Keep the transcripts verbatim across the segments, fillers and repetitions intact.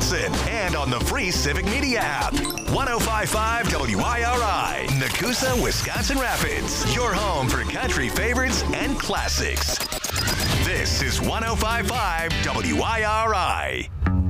Wisconsin, and on the free Civic Media app. one oh five point five W I R I, Nakusa, Wisconsin Rapids, your home for country favorites and classics. This is one oh five point five W I R I.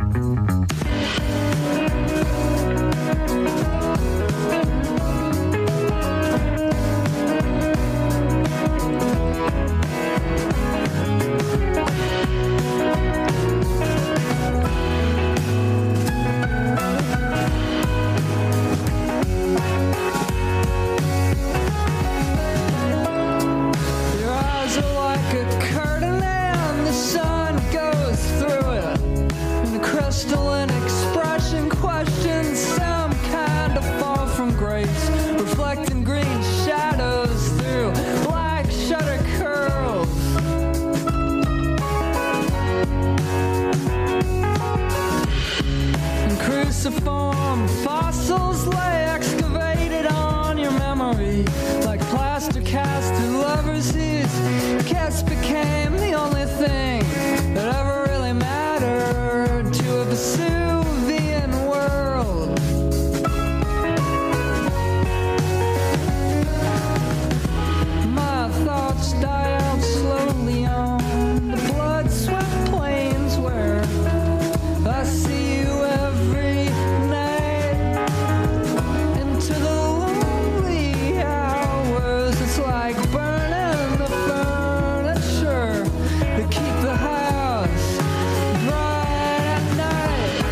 Reflecting green shadows through black shutter curls. And cruciform fossils lay excavated on your memory, like plaster cast of lovers whose kiss became the only thing that ever really mattered to a Vesuvian world. Thoughts die out slowly on the blood-swept plains where I see you every night. Into the lonely hours, it's like burning the furniture to keep the house bright at night.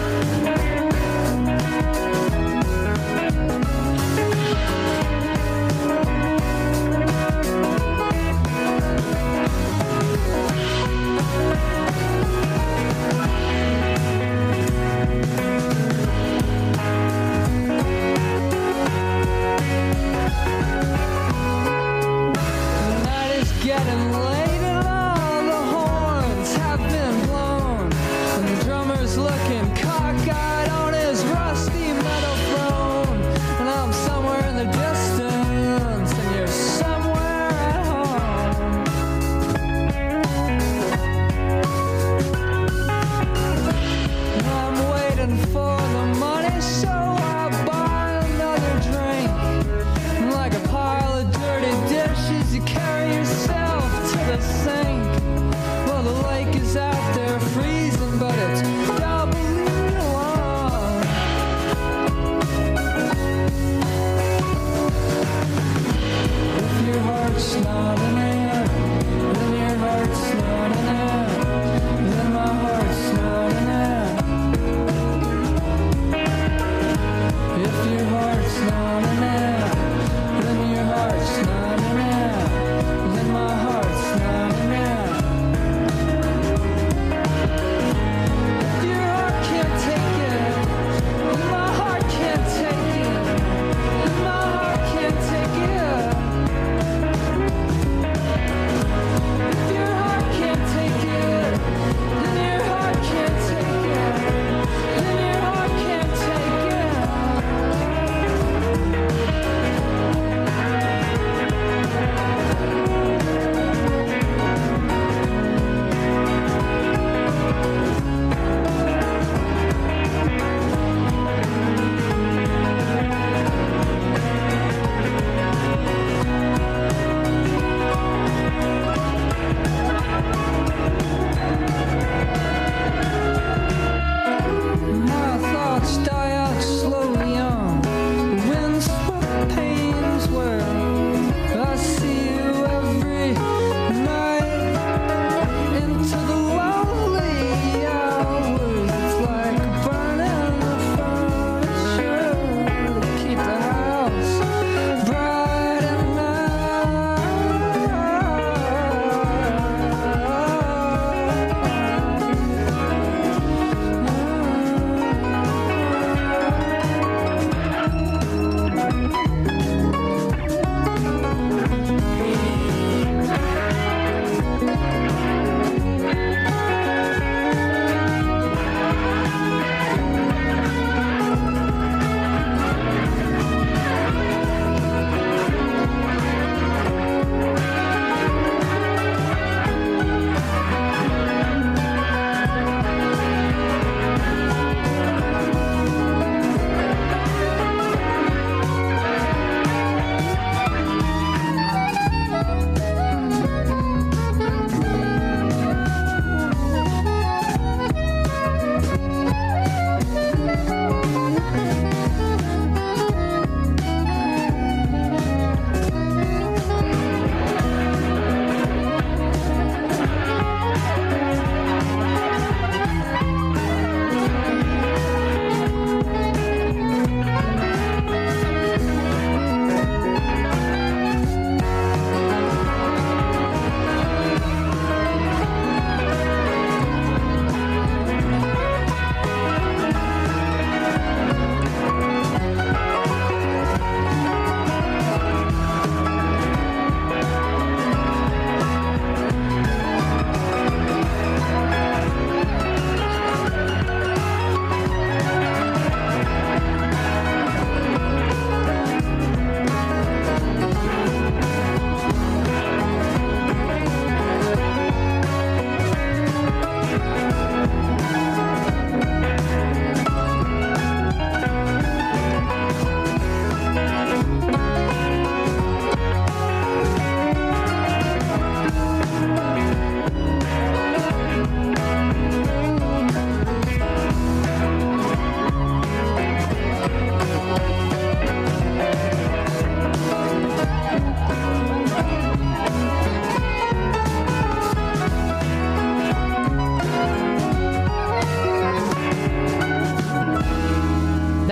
Getting late and all the horns have been blown, and the drummer's looking cockeyed on his rusty metal throne. And I'm somewhere in the distance, and you're somewhere at home. And I'm waiting for the money, so I buy another drink. Like a pile of dirty dishes, you carry yourself to the sink. Well, the lake is out there freezing, but it's doubly long. If your heart's not in it, then your heart's not in it, then my heart's not in it.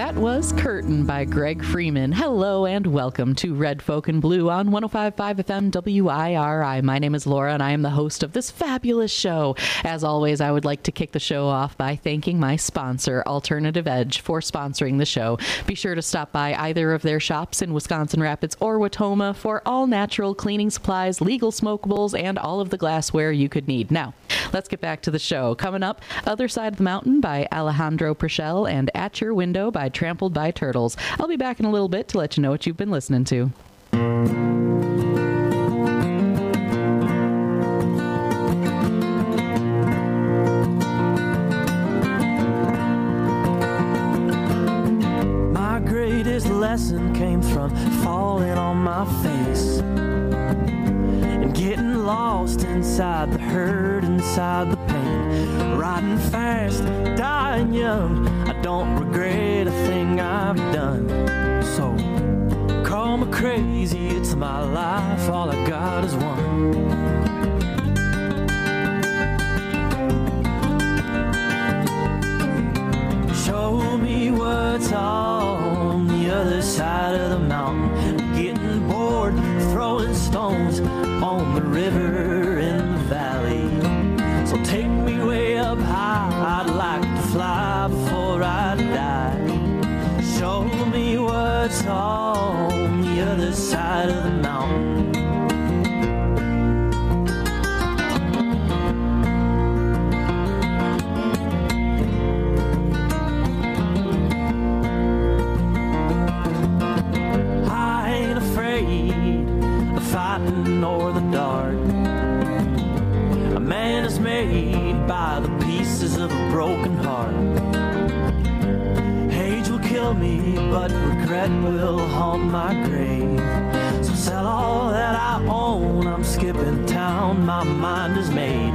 That was Curtain by Greg Freeman. Hello and welcome to Red Folk and Blue on one oh five point five F M W I R I. My name is Laura and I am the host of this fabulous show. As always, I would like to kick the show off by thanking my sponsor, Alternative Edge, for sponsoring the show. Be sure to stop by either of their shops in Wisconsin Rapids or Watoma for all natural cleaning supplies, legal smokables, and all of the glassware you could need. Now, let's get back to the show. Coming up, Other Side of the Mountain by Alejandro Prichel and At Your Window by Trampled by Turtles. I'll be back in a little bit to let you know what you've been listening to. My greatest lesson came from falling on my face and getting lost inside the hurt, inside the pain. Riding fast, dying young, I don't regret a thing I've done. So, call me crazy, it's my life, all I got is one. Show me what's on the other side of the mountain. Getting bored, throwing stones on the river in the valley. So take me way up high, I'd like to fly before I die. Show me what's on the other side of the mountain. I ain't afraid of fighting or the dark. A man is made by the pieces of a broken heart. Age will kill me, but regret will haunt my grave. So sell all that I own, I'm skipping town, my mind is made.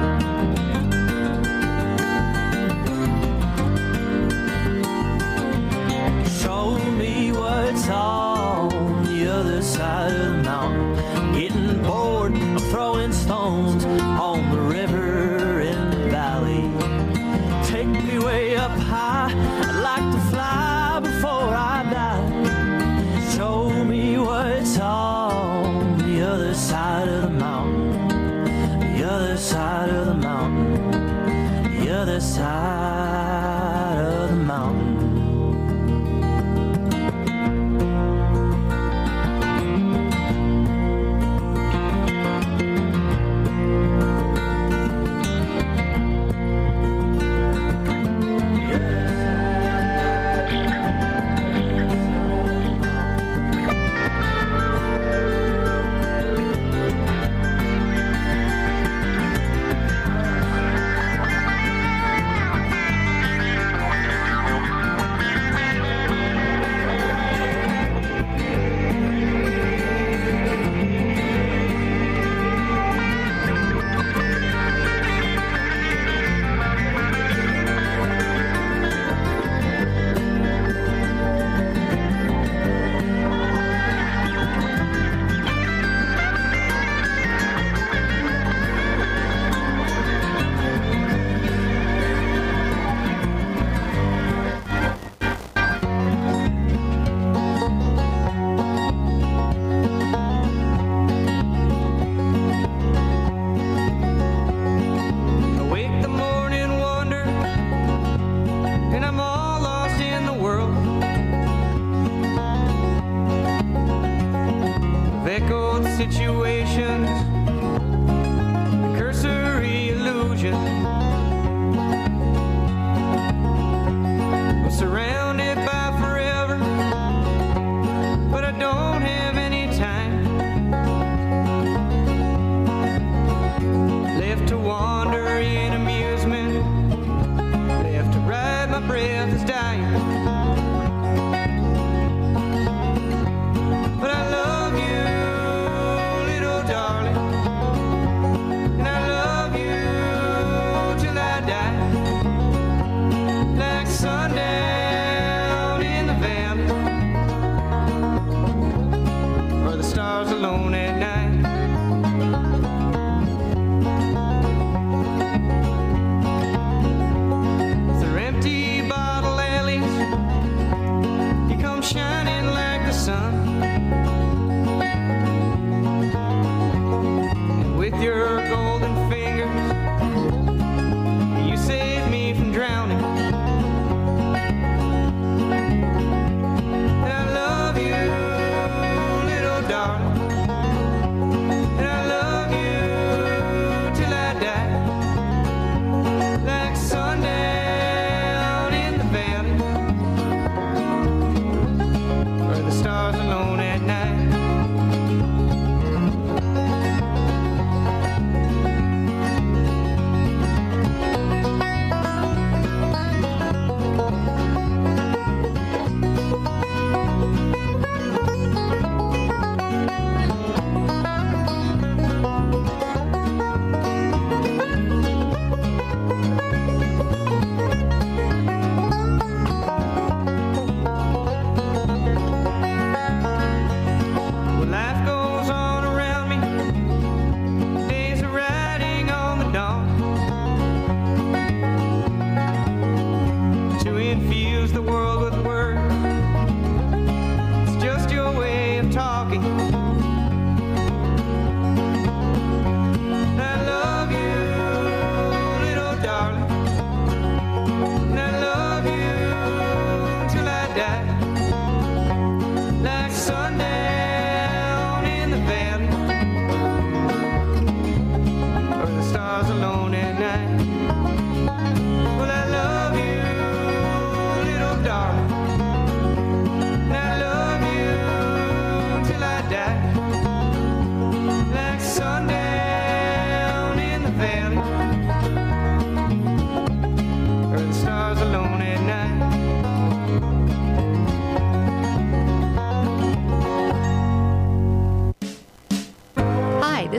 Show me what's on the other side of the mountain. Getting bored of throwing stones on the river in the valley. Take me way up high, I'd like to fly before I die. Show me what's on the other side of the mountain. The other side of the mountain. The other side of the mountain. Situations, cursory illusion. I'm surrounded by forever, but I don't have any time. Left to wander in amusement, left to ride my breath is dying. But I love you, darling, and I love you till I die. Like sundown in the valley, or the stars alone at night. Through empty bottle alleys,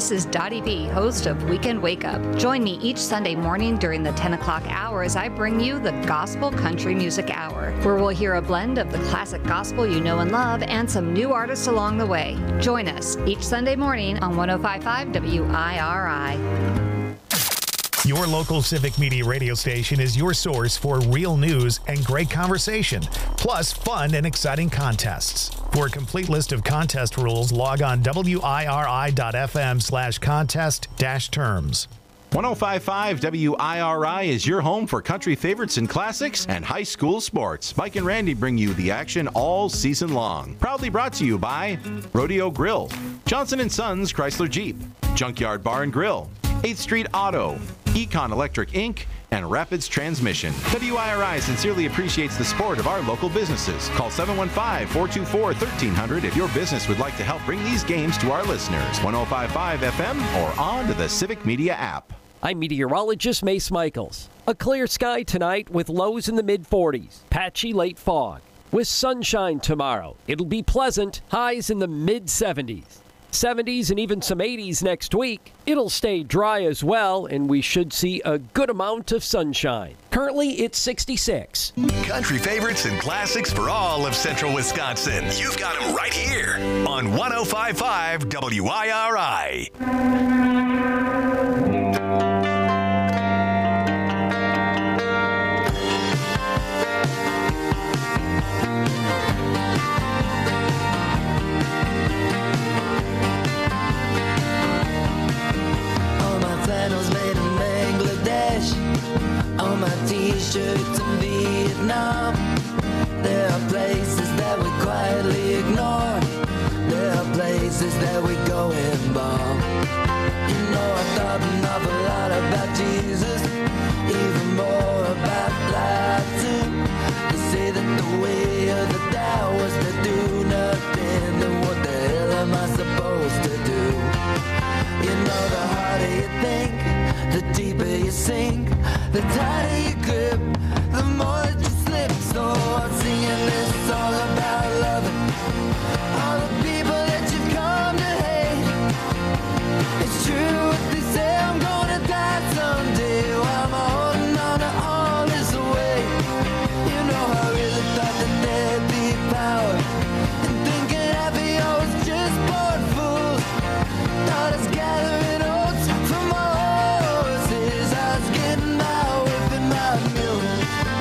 This is Dottie V, host of Weekend Wake Up. Join me each Sunday morning during the ten o'clock hour as I bring you the Gospel Country Music Hour, where we'll hear a blend of the classic gospel you know and love and some new artists along the way. Join us each Sunday morning on one oh five point five W I R I. Your local Civic Media radio station is your source for real news and great conversation, plus fun and exciting contests. For a complete list of contest rules, log on W I R I dot F M slash contest dash terms. one oh five point five W I R I is your home for country favorites and classics and high school sports. Mike and Randy bring you the action all season long. Proudly brought to you by Rodeo Grill, Johnson and Sons Chrysler Jeep, Junkyard Bar and Grill, eighth Street Auto, Econ Electric Incorporated, and Rapids Transmission. W I R I sincerely appreciates the support of our local businesses. Call seven one five, four two four, one three zero zero if your business would like to help bring these games to our listeners. one oh five point five F M or on to the Civic Media app. I'm meteorologist Mace Michaels. A clear sky tonight with lows in the mid forties. Patchy late fog. With sunshine tomorrow. It'll be pleasant. Highs in the mid seventies. seventies and even some eighties next week. It'll stay dry as well, and we should see a good amount of sunshine. Currently, it's sixty-six. Country favorites and classics for all of central Wisconsin. You've got them right here on one oh five point five W I R I. On my t-shirts in Vietnam, there are places that we quietly ignore. There are places that we go and bomb. You know, I thought an awful lot about Jesus, even more about life too. They say that the way of the Tao was to do nothing, then what the hell am I supposed to do? You know, the harder you think, the deeper you sink, the tighter you grip, the more that you slip. So I'm singing this song about loving all the people that you've come to hate. It's true what they say, I'm gonna die someday while I'm holding on to all this weight. You know, I really thought that there'd be power, and thinking happy I was just born fools. Thought I was gathering oats from horses, I was getting my whipping my mule.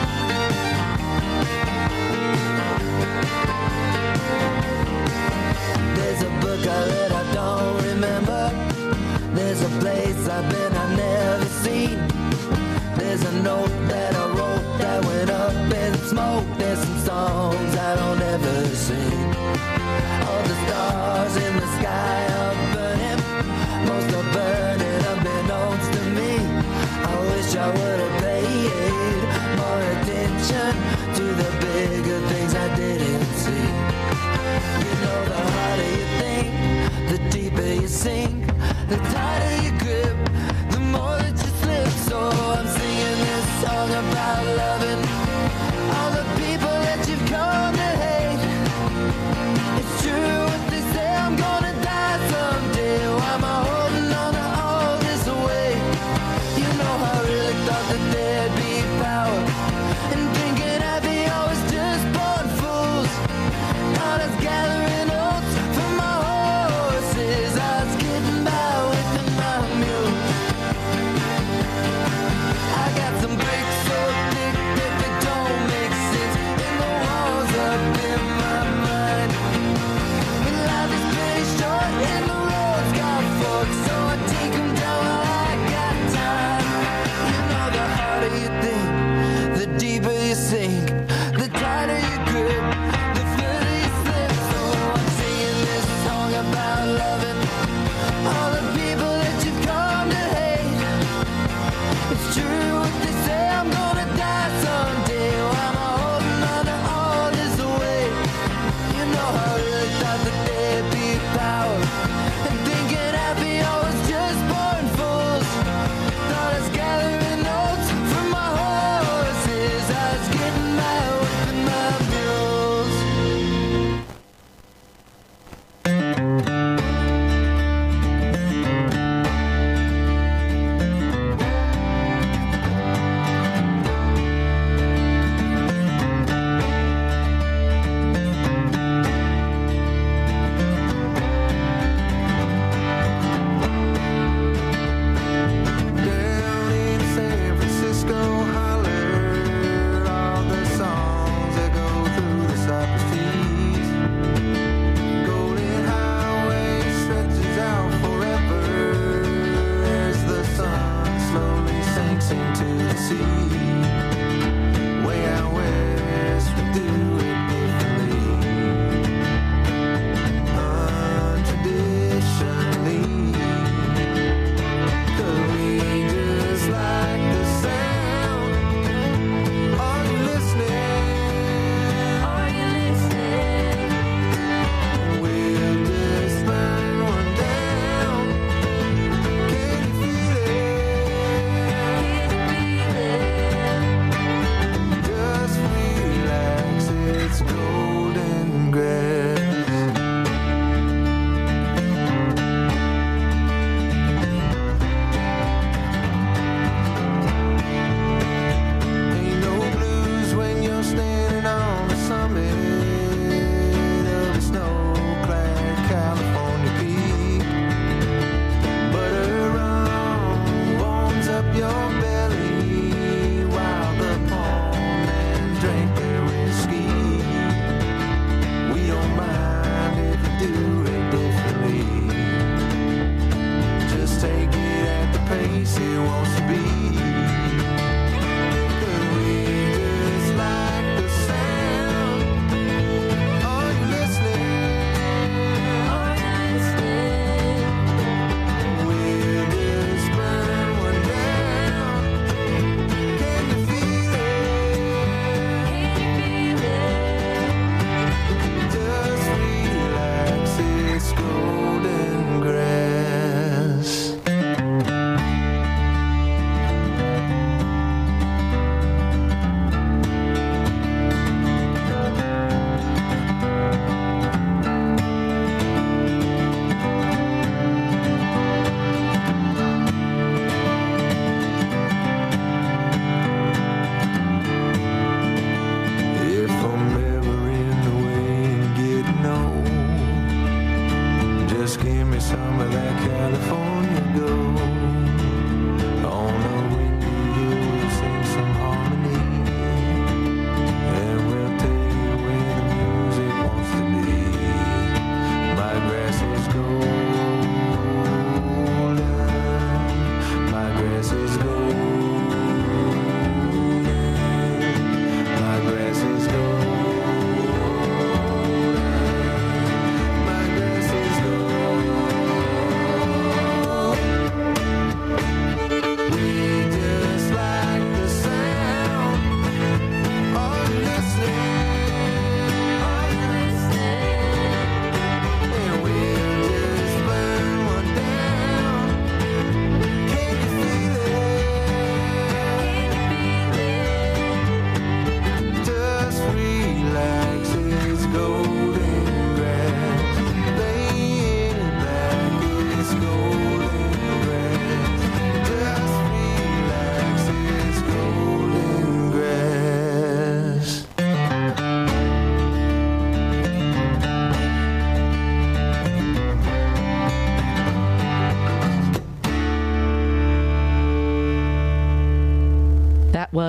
There's a book I read I don't remember. There's a place I've been I've never seen. There's a note that I wrote that went up in smoke. There's some songs I don't ever sing. All the stars in the sky are burning. Most are burning unbeknownst to me. I wish I would have paid more attention to the bigger things I didn't see. You know, the harder you think, the deeper you sink, the tighter you grip, the more that you slip. So I'm singing this song about loving all the people that you've come to hate. It's true what they say, I'm gonna die someday. Why am I holding on to all this weight? You know, I really thought that there'd be power, and thinking happy I was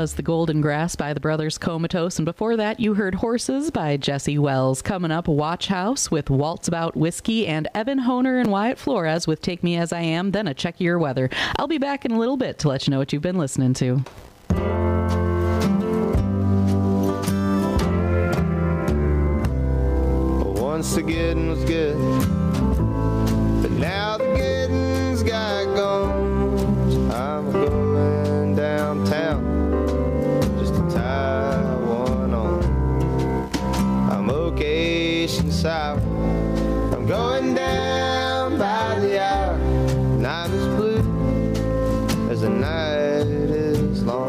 was The Golden Grass by the Brothers Comatose, and before that you heard Horses by Jesse Wells. Coming up, Watch House with Waltz About Whiskey, and Evan Honer and Wyatt Flores with Take Me As I Am, then a Check Your Weather. I'll be back in a little bit to let you know what you've been listening to. Once the getting was good, but now the getting's got gone. So I'm going downtown just to tie one on. I'm location south. I'm going down by the hour. Night is blue as the night is long.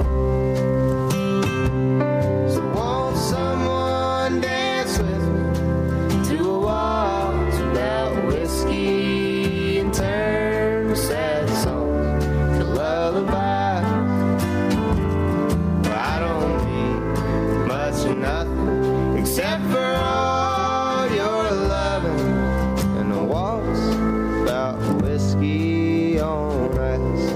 So won't someone dance with me to a waltz without whiskey and turn the sad songs to lullabies? Well, I don't need much of nothing except for all your loving and a waltz about whiskey on ice.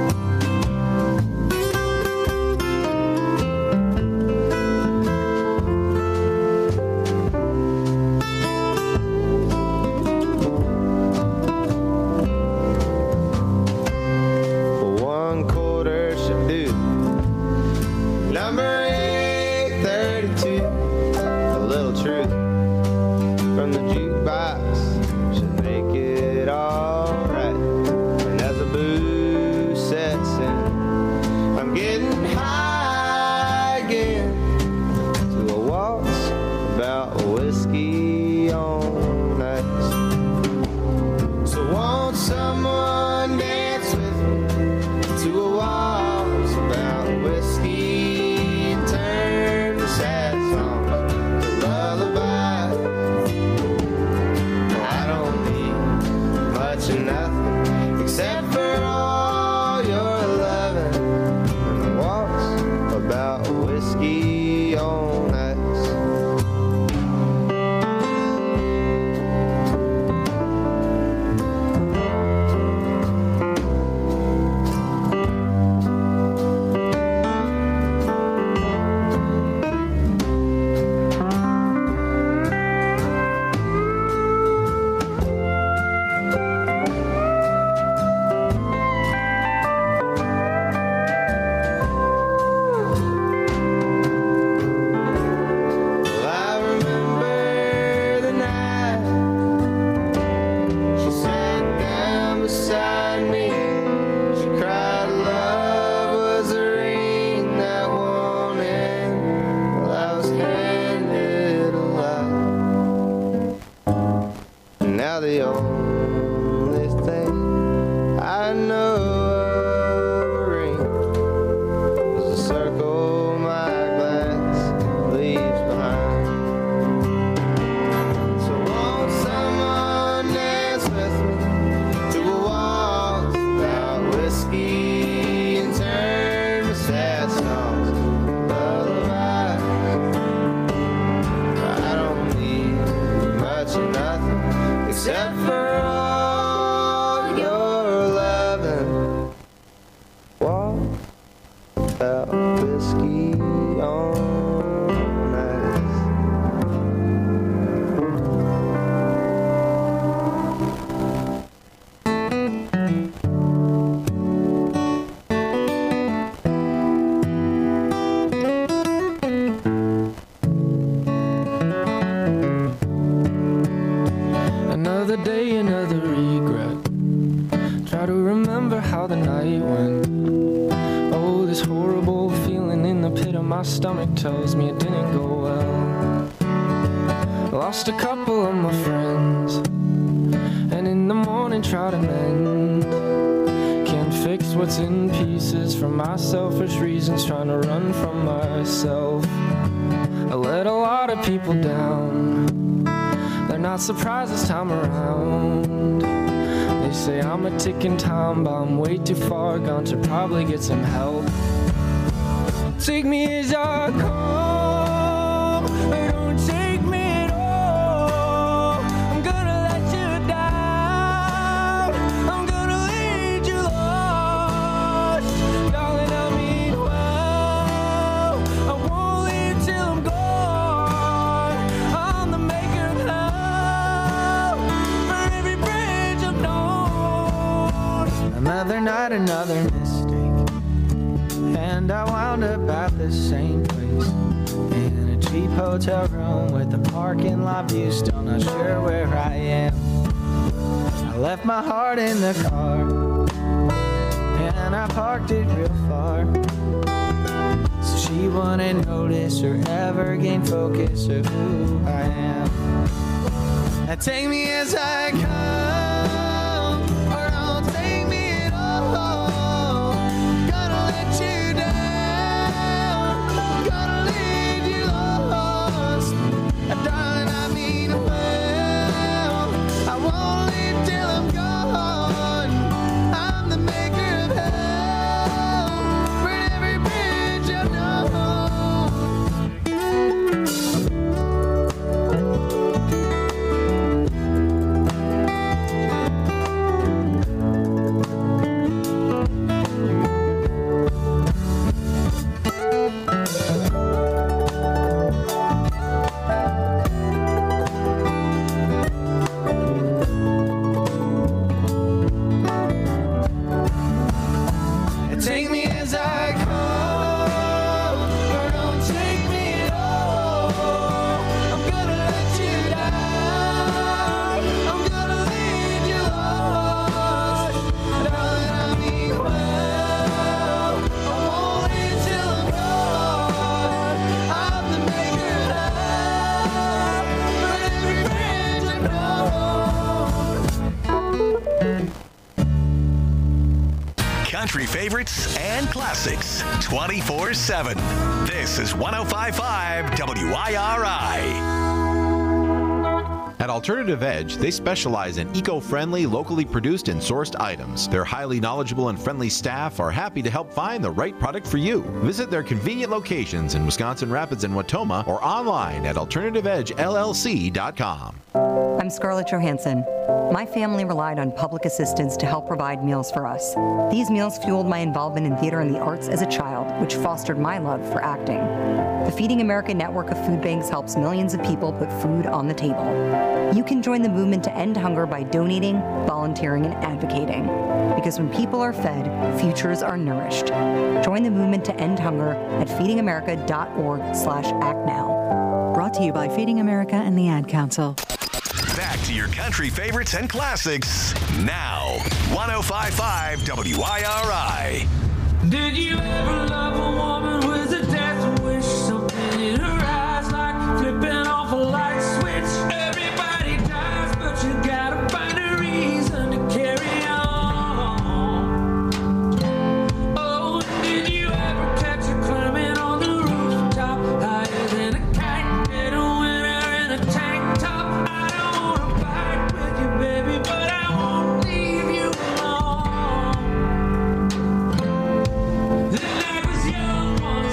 One quarter should do. Number eight thirty-two. A little truth from the jukebox should make it alright. And as the booze sets in, I'm getting high again to a waltz about whiskey on ice. So won't someone dance with me to a waltz about whiskey and turn the sad songs to lullabies? No, I don't need much of nothing except for all your loving and a waltz about whiskey on ice. Well, I remember the night she sat down beside me. She cried love was a ring that won't end. Well, I was handed a lie. And now the only thing I know of a ring is the circle my glass leaves behind. So won't someone dance with me to a waltz about whiskey and turn the sad songs to lullabies? I don't need much of nothing except for all your loving. Waltz about whiskey on ice. Another day, another regret. Try to remember how the night went. Oh, this horrible feeling in the pit of my stomach tells me it didn't go well. Lost a couple of my friends, and in the morning try to mend. Can't fix what's in pieces for my selfish reasons, trying to run from myself. I let a lot of people down. They're not surprised this time around. They say I'm a ticking time bomb, way too far gone to probably get some help. Take me as I come, or don't take me at all. I'm gonna let you down, I'm gonna lead you lost. Darling, I mean well. tried another mistake, and I wound up at the same place, in a cheap hotel room with a parking lot view. Still not sure where I am. I left my heart in the car, and I parked it real far, so she wouldn't notice or ever gain focus of who I am. Now take me as I come, or don't take me at all. Gonna let you down, gonna leave you lost. Darling, I mean well, I won't leave till I'm gone. I'm the maker of hell, burn every bridge I've known. Take me as I come, or don't take me at all. I'm gonna let you down, I'm gonna leave you lost. Darling, I mean well, I won't leave till I'm gone. I'm the maker of hell, for every bridge I've known. Country favorites and classics twenty-four seven. This is one oh five point five W I R I. At Alternative Edge, they specialize in eco-friendly, locally produced and sourced items. Their highly knowledgeable and friendly staff are happy to help find the right product for you. Visit their convenient locations in Wisconsin Rapids and Watoma or online at alternative edge L L C dot com. I'm Scarlett Johansson. My family relied on public assistance to help provide meals for us. These meals fueled my involvement in theater and the arts as a child, which fostered my love for acting. The Feeding America network of food banks helps millions of people put food on the table. You can join the movement to end hunger by donating, volunteering, and advocating. Because when people are fed, futures are nourished. Join the movement to end hunger at feeding america dot org slash act now. Brought to you by Feeding America and the Ad Council. Back to your country favorites and classics now. one oh five point five W I R I. Did you ever love a woman with a death wish? Something in her eyes like flipping off a light switch. Everybody dies, but you gotta find a reason to carry on. Oh, did you ever catch her climbing on the rooftop, higher than a kite, dead of winter in a tank top? I don't wanna fight with you, baby, but I won't leave you alone. The night was young once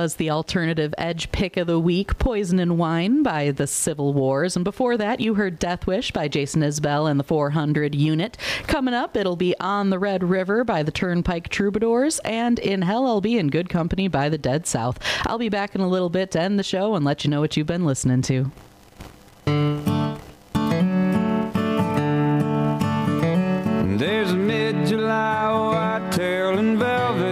was the alternative edge pick of the week, Poison and Wine by the Civil Wars. And before that, you heard Death Wish by Jason Isbell and the four hundred Unit. Coming up, it'll be On the Red River by the Turnpike Troubadours, and In Hell I'll Be in Good Company by the Dead South. I'll be back in a little bit to end the show and let you know what you've been listening to. There's a mid-July whitetail and velvet,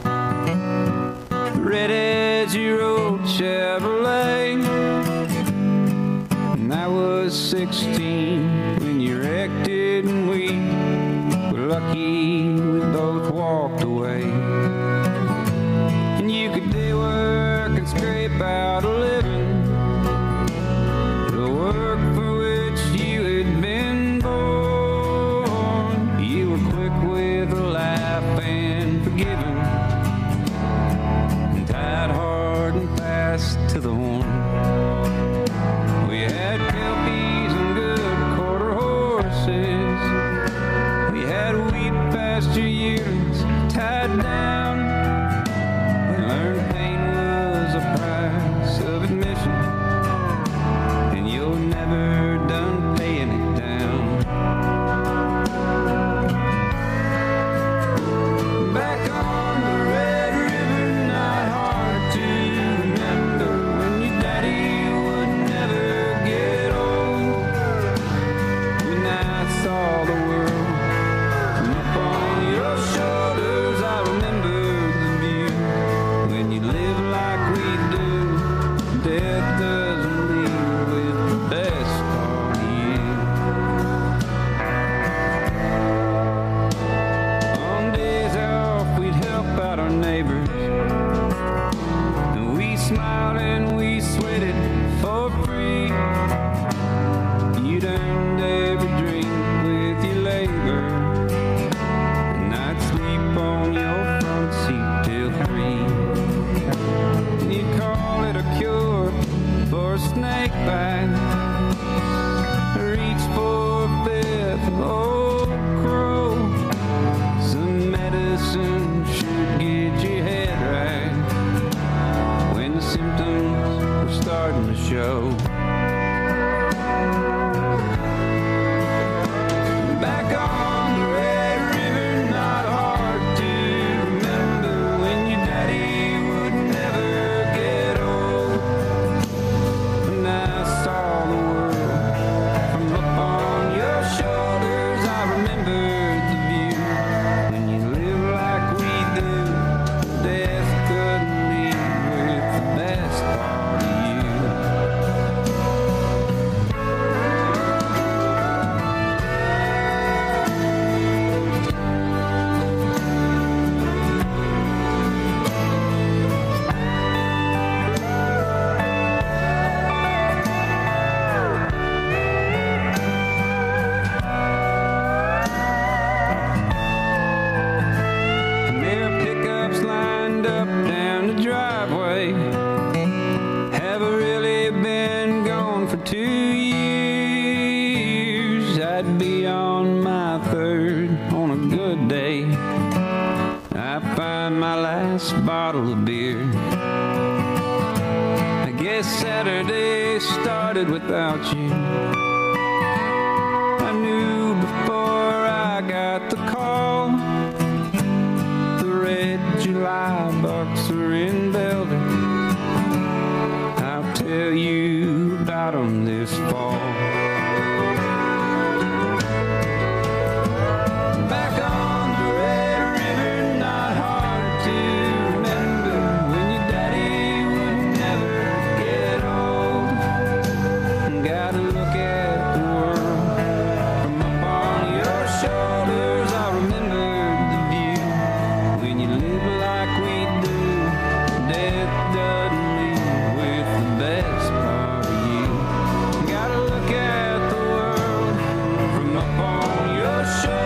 red as your old Chevrolet. And I was sixteen when you wrecked it, and we were lucky we both walked away. And you could day work and scrape out a living, the work for which you had been born. You were quick with a laugh and forgiving, and tied hard and fast to the horn. We had kelpies and good quarter horses, we had wheat pasture yearlings tied down. We learned pain was a price of admission, and you're never done paying it down. Back on the Red River, not hard to remember when your daddy would never get old. When I saw the world come up on your shoulders, I remember the view. When you live like we do, death doesn't leave with the best part of you. On days off, we'd help out our neighbors, and we smiled and we sweated for free. You'd earned every drink with your labor, and I'd sleep on your front seat till three. And you'd call it a cure for a snake bite, reach for a fifth old crow. Some medicine should get your head right when the symptoms were starting to show. Back on the Red River, not hard to remember when your daddy would never get old. And I saw the world from up on your shoulders. I remembered the view. When you live like we do, death couldn't leave with the best part of you. And there are pickups lined up down the driveway. Have I really been gone for two years? I'd be on my third on a good day. I find my last bottle of beer. I guess Saturday started without you. I knew before I got the call, the red July bucks are in velvet. I'll tell you about 'em this fall. Back on the Red River, not hard to remember when your daddy would never get old. Gotta look at the world from up on your shoulders. I remember the view. When you live like we do, death doesn't leave with the best part of you. Gotta look at the world from up on your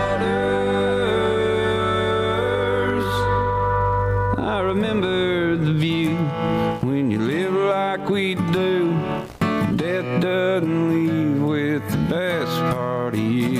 shoulders. I remember the view. When you live like we do, death doesn't leave with the best part of you.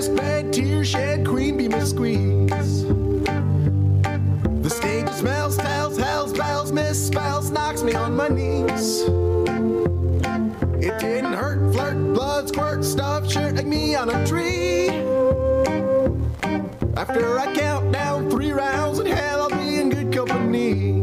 mask, bed, tear shed, queen bee, miss squeeze. The stage smells, tells, hells, bells, misspells, knocks me on my knees. It didn't hurt, flirt, blood, squirt, stuff, shirt like me on a tree. After I count down three rounds in hell, I'll be in good company.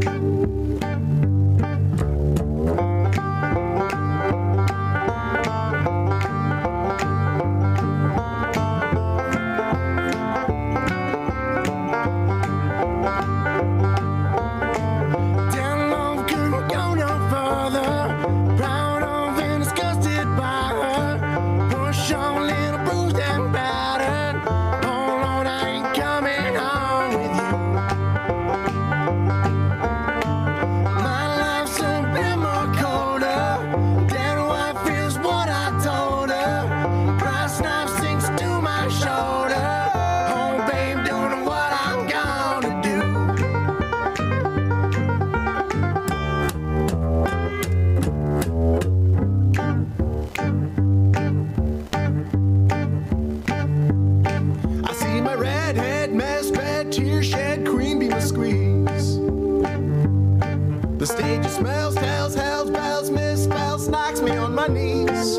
The stage smells, tells, hells, bells, misspells, knocks me on my knees.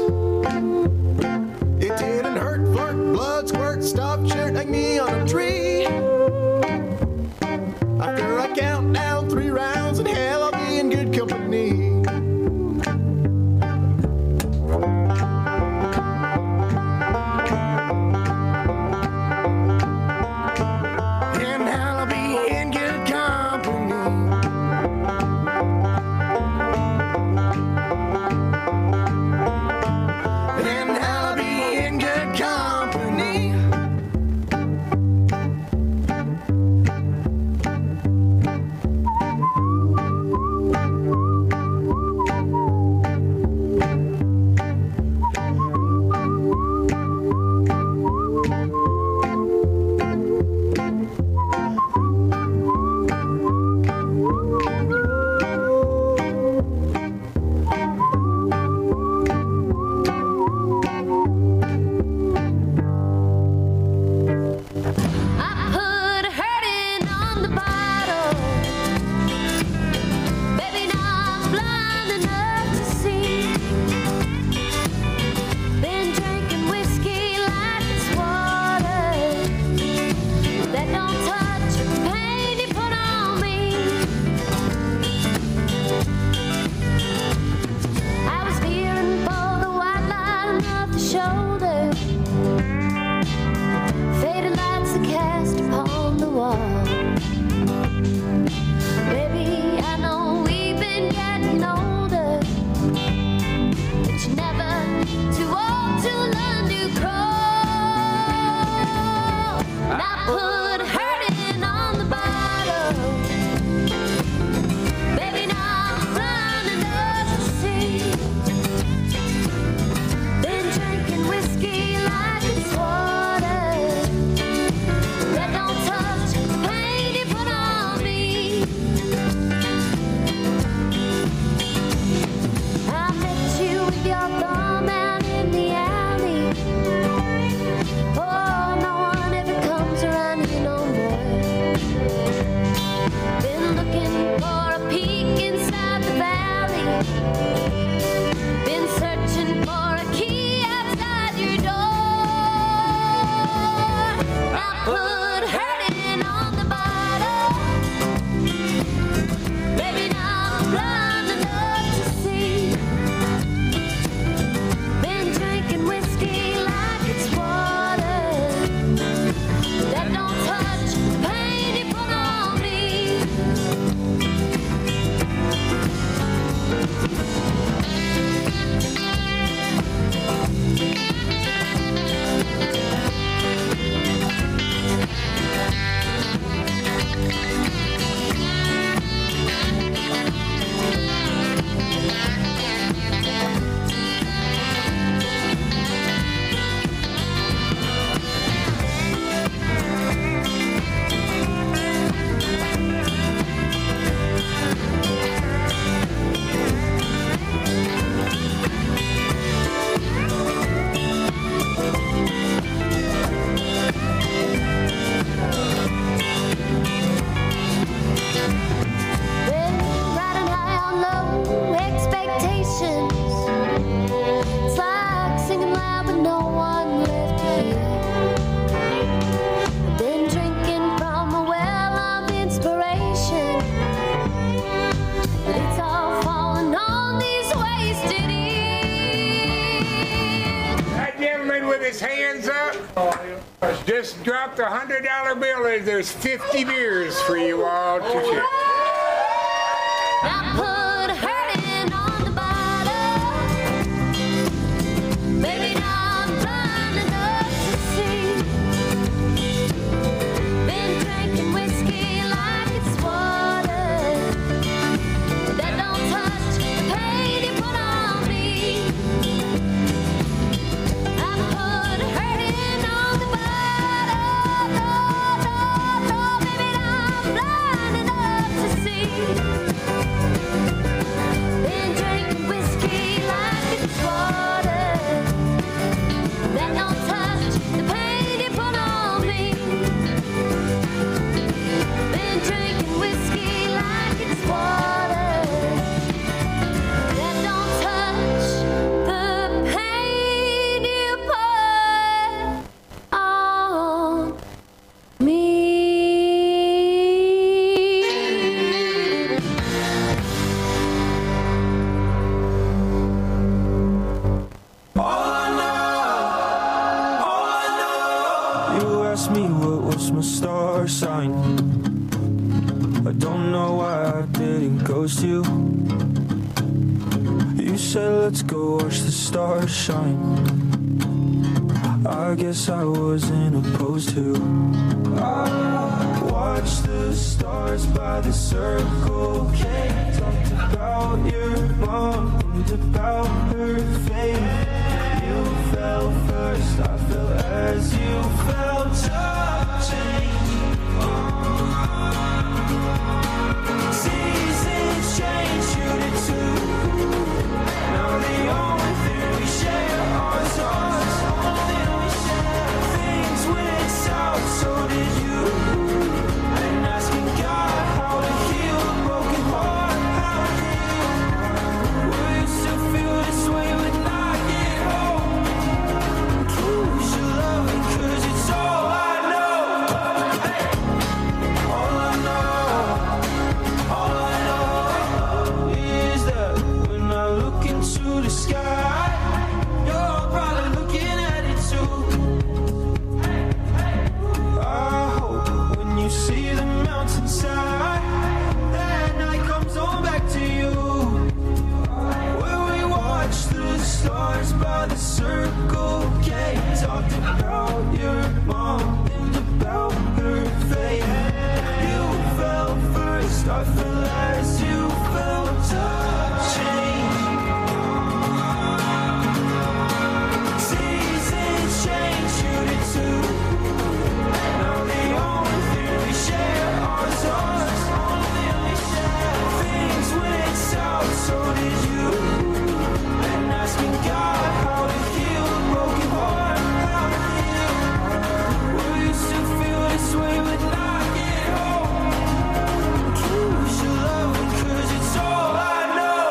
It didn't hurt, flirt, blood, squirt, stuff, shirt like me on a tree. After I count down three rounds in hell, I'll be in good company. just dropped a hundred dollar bill and there's fifty beers for you all to share. I put hurting on the bottle. Baby, now I'm blind enough to see. Been drinking whiskey like it's water. That don't touch the pain you put on me. I put hurting on the bottle. No, no, no, baby, now I'm blind enough to see. Been drinking whiskey like it's water. That don't touch the pain you put on me. Been drinking whiskey like it's water. That don't touch the pain you put on me. You asked me what was my star sign. I don't know why I didn't ghost you. You said let's go watch the stars shine. I guess I wasn't opposed to. I watched the stars by the Circle K. Talked about your mom and about her fame. You fell first, I fell as you fell touching. Seasons change, you did too. Now the only thing we share are stars. Things went south, so did you. And asking God how to heal a broken heart. How to heal. Will you still feel this way when I get home? Choose your loving, 'cause it's all I know. All I know, all I know is that when I look into the sky, you're probably looking at it too. I hope when you see the mountainside, that night comes on back to you. Where we watched the stars by the Circle K. Talked about your mom and about her fate. You fell first, I fell as you fell touching. Seasons change, you did too. Now the only thing we share are stars. Things went south, so did you. And asking God how to heal a broken heart. How to heal. Will you still feel this way when I get home? Choose your loving, 'cause it's all I know.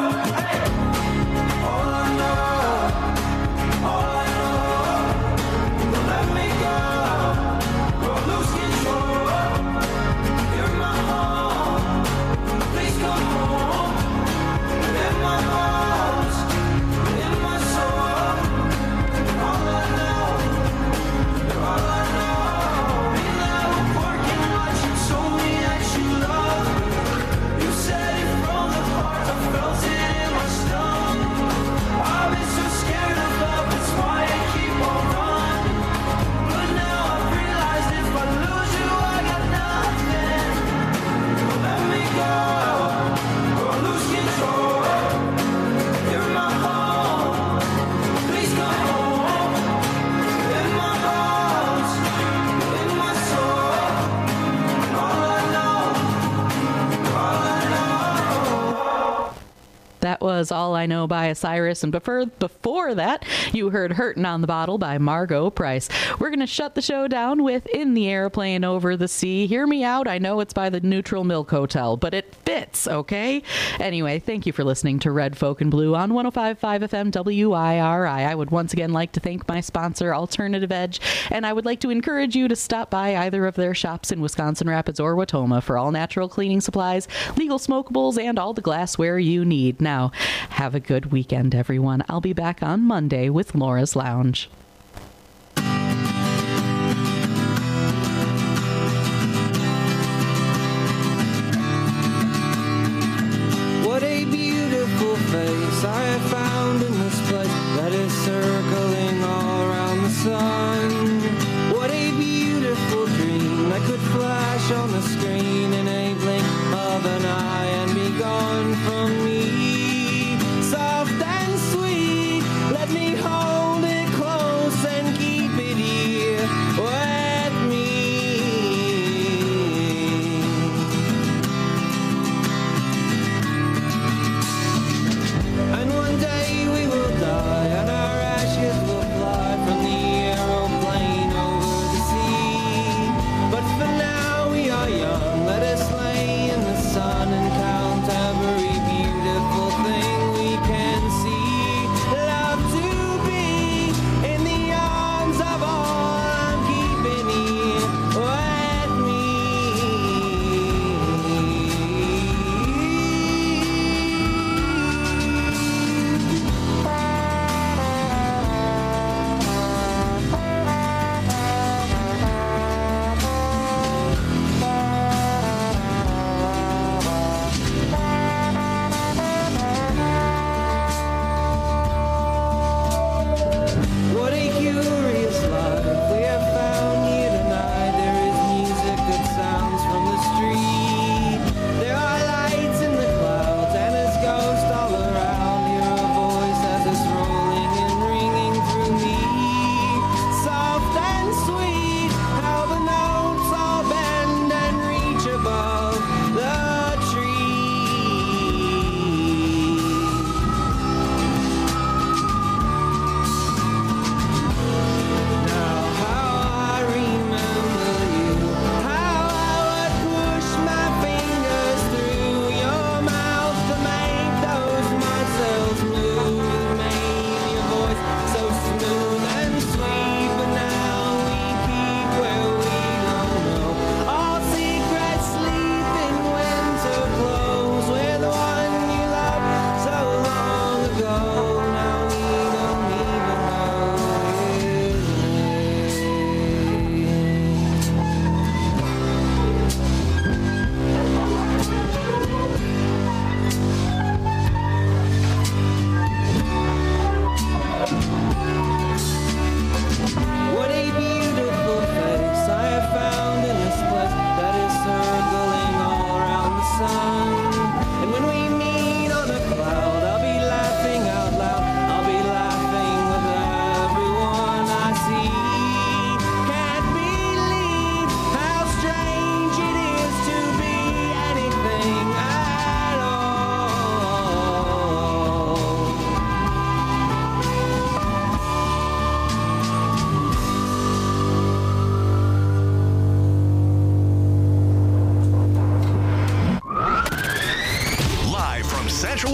All I know, all I know. Don't let me go, or lose control. You're my home, please come home. In my bones, in my soul. All I know, you're all I know. In that parking lot, you told me that you love me. You said it from the heart, I felt it in my stomach. I've been so scared of love, that's why I keep on running. But now I realize if I lose you, I got nothing. Don't let me go, or lose control. You're my home, please come home. In my bones, in my soul. All I know, all I know. That was All I Know by Osiris. And before, before that, you heard Hurtin' on the Bottle by Margot Price. We're going to shut the show down with In the Airplane Over the Sea. Hear me out. I know it's by the Neutral Milk Hotel, but it fits, okay? Anyway, thank you for listening to Red Folk and Blue on one oh five point five F M W I R I. I would once again like to thank my sponsor, Alternative Edge, and I would like to encourage you to stop by either of their shops in Wisconsin Rapids or Watoma for all natural cleaning supplies, legal smokables, and all the glassware you need. Now, have a good weekend, everyone. I'll be back on Monday with Laura's Lounge.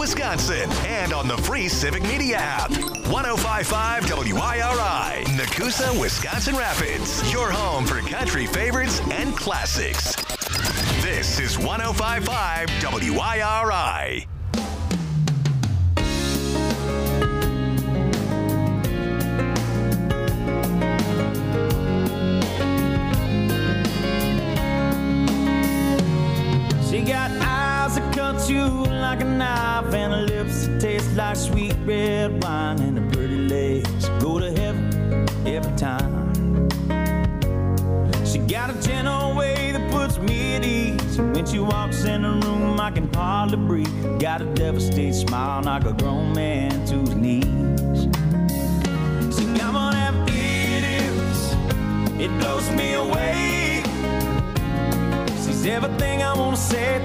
Wisconsin, and on the free Civic Media app. one oh five point five W I R I, Nakusa, Wisconsin Rapids. Your home for country favorites and classics. This is one oh five point five W I R I. She got eyes that cut you like a knife and her lips that taste like sweet red wine and her pretty legs go to heaven every time. She got a gentle way that puts me at ease. When she walks in the room, I can hardly breathe. Got a devastated smile like a grown man to his knees. So come on, have it is. It blows me away. She's everything I want to say